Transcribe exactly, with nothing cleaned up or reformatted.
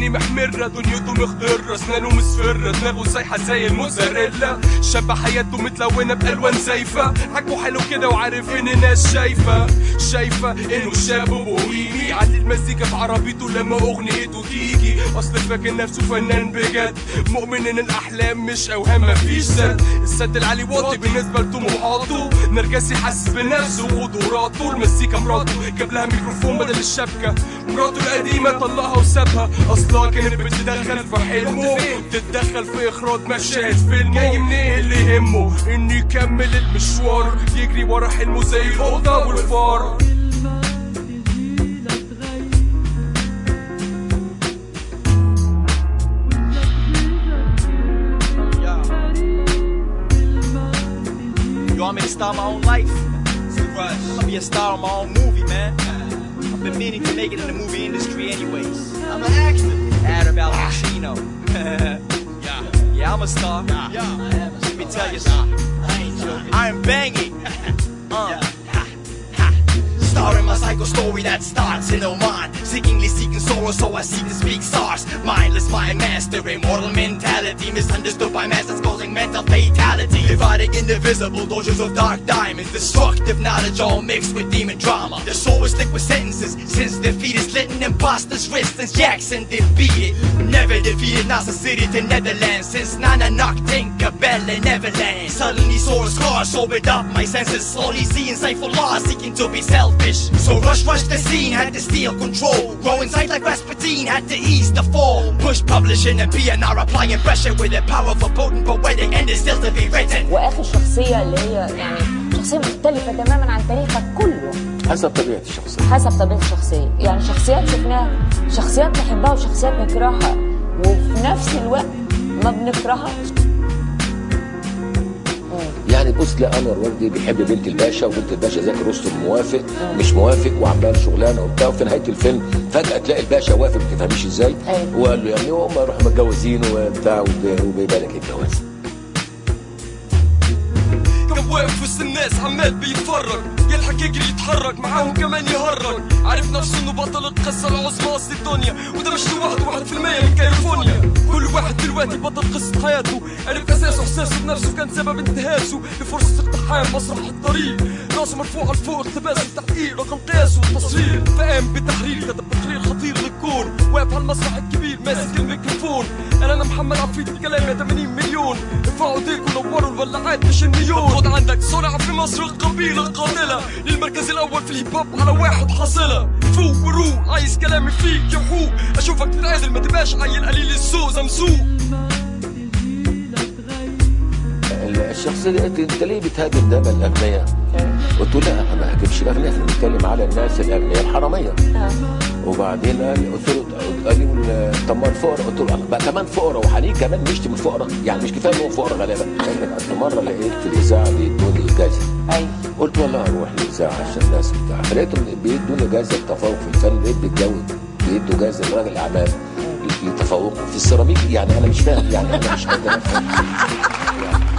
عينيه محمرة دنيته مخضرة اسنانه مصفرة دماغه سايحة زي الموزاريلا شاب حياته متلونة بألوان زايفة حجمه حلو كده وعارف ان الناس شايفة شايفة انه شاب بوهيمي عدي المزيكا في عربيته لما اغنيته تيجي اصل فاكر نفسه فنان بجد مؤمن ان الاحلام مش اوهام مفيش سد السد العالي واطي بالنسبة لطموحاته نرجسي حاسس بنفسه وقدراته المزيكا مراته جاب لها ميكروفون بدل الشبكة مراته القديمة طلقها وسابها اصلها كانت بتتدخل في حلمه تتدخل في اخراج مشاهد فيلمه جاي منين اللي يهمه انه يكمل المشوار يجري ورا حلمه زي القطة والفار. You want me to start my own life? I'll be a star in my own movie, man. I've been meaning to make it in the movie industry anyways. I'm an actor. Adam Al Pacino. yeah. yeah, I'm a star. Yeah. Yeah. Let me tell you something. I ain't joking. I'm banging. Uh. Starring my psycho story that starts in Oman. Seekingly seeking sorrow, so I seek to speak stars. Mindless mind master, immortal mentality. Misunderstood by masses, causing mental fatality. Dividing indivisible dojos of dark diamonds. Destructive knowledge all mixed with demon drama. The soul is slick with sentences. Since defeat is lit in imposters' wrists. Since Jackson defeated, never defeated Nasa City to Netherlands. Since Nana knocked Tinkerbell Neverland. Suddenly saw a scar, sobered up my senses. Slowly seeing insightful laws, seeking to be selfish. So rush, rush the scene, had to steal control. Grow inside like Rasputin, had to ease the fall. Push publishing and P N R applying pressure with the power of a potent poetic and is still to be written. واخر شخصية اللي هي يعني شخصية مختلفة تماما عن تاريخك كله. حسب طبيعة الشخصية. حسب طبيعة الشخصية، يعني شخصيات شفناها، شخصيات نحبها وشخصيات نكرهها، وفي نفس الوقت ما بنكرههاش. يعني بص لا انور وردي بيحب بنت الباشا وبنت الباشا زكي رستم موافق مش موافق وعمال شغلانه وبتاع وفي نهايه الفيلم فجاه تلاقي الباشا وافق ما تفهميش ازاي وقال له يعني هم يروحوا متجوزين وبتاع وبيبارك الجواز. كان واقف وسط الناس عمال بيتفرج يلحق يجري يتحرك معاهم كمان يهرج عارف نفسه انه بطل القصه العظمى اصل الدنيا وده مش لوحده واحد في المية من كاليفورنيا كل واحد دلوقتي بطل قصه حياته عرف اساسه احساسه بنفسه كان سبب انتهازه لفرصه اقتحام مسرح الطريق راسه مرفوعه لفوق اقتباس التحقيق رقم قياسه والتصوير فقام بتحرير كتب تقرير خطير للكون واقف على المسرح الكبير ماسك الميكروفون انا انا محمد عفريت الكلام يا ثمانين مليون ارفعوا ايديكم نوروا الولاعات مش المليون خد عندك صنع في مصر القبيله القاتله للمركز الاول في الهيب هوب على واحد حاصله فوق وروق عايز كلامي فيك يحوق اشوفك تتعادل ما تبقاش عيل قليل السوق زمسوق. الشخصيه دي انت ليه بتهاجم دايما الاغنياء؟ قلت له لا ما هاجمش الاغنياء احنا بنتكلم على الناس الاغنياء الحراميه. وبعدين قال قلت له قال لي طب ما الفقراء قلت له بقى كمان فقراء وحنين كمان نشتم الفقراء يعني مش كفايه ان هو فقراء غلابه. اصل مره لقيت في الاذاعه بيدوني جايزه ايوه قلت والله اروح الاذاعه عشان الناس بتاع فلقيتهم بيدوني جايزه التفوق في الفن لقيت بيتجوز بيدوا جايزه لراجل اعمال لتفوقه في السيراميك يعني انا مش فاهم يعني انا مش قادر افهم